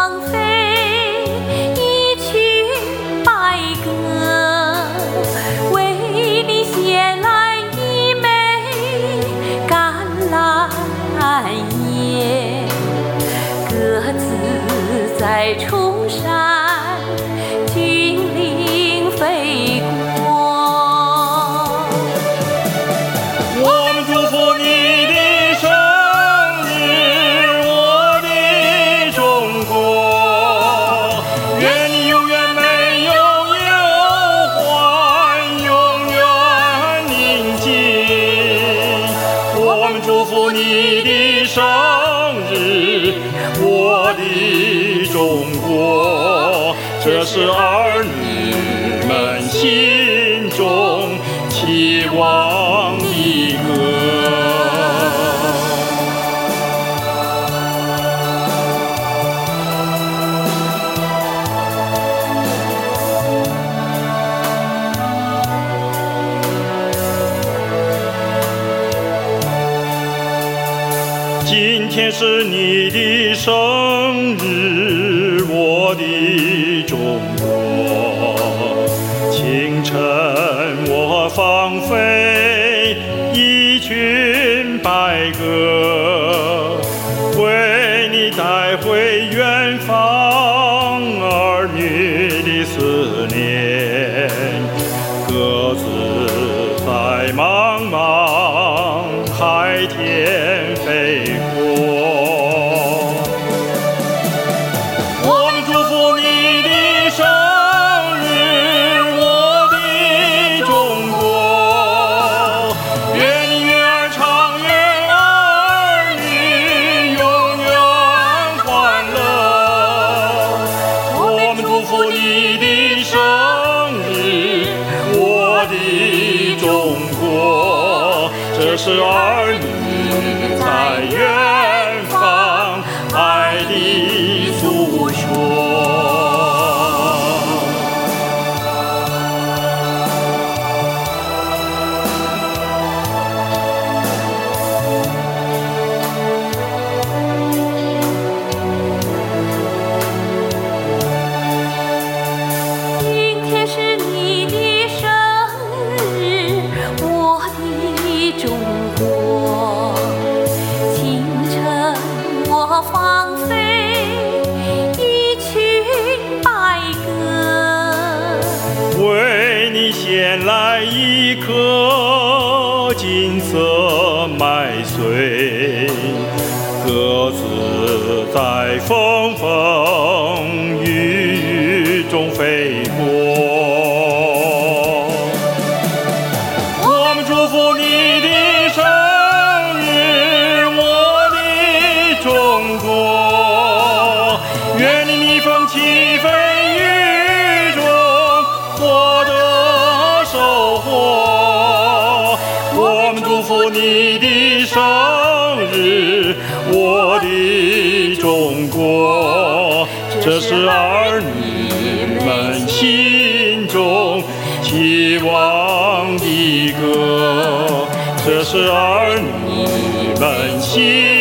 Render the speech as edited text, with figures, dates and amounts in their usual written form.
芳菲，一群白鸽，为你衔来一枚橄榄叶。鸽子在崇山峻岭飞过。 我们祝福你的生日，我的中国，愿你永远没有忧患，永远宁静。我们祝福你的生日，我的中国，这是儿女们心中期望的歌。今天是你的生日，我的中国。清晨我放飞一群白鸽，为你带回远方儿女的思念。鸽子在茫茫海天飞过。我们祝福你的生日，我的中国，愿你月儿长，愿儿女永远欢乐。我们祝福你的生日，我的中国，这是儿女在远方爱的诉说。 今天是你的生日，我的中国。清晨我放飞一群白鸽， 为你衔来一颗金色麦穗。鸽子在风风雨雨中飞过。我们祝福你的生日，我的中国，愿你逆风起飞雨中获得收获。我们祝福你的生日，我的中国，这是儿女们心中期望的歌，这是儿女们心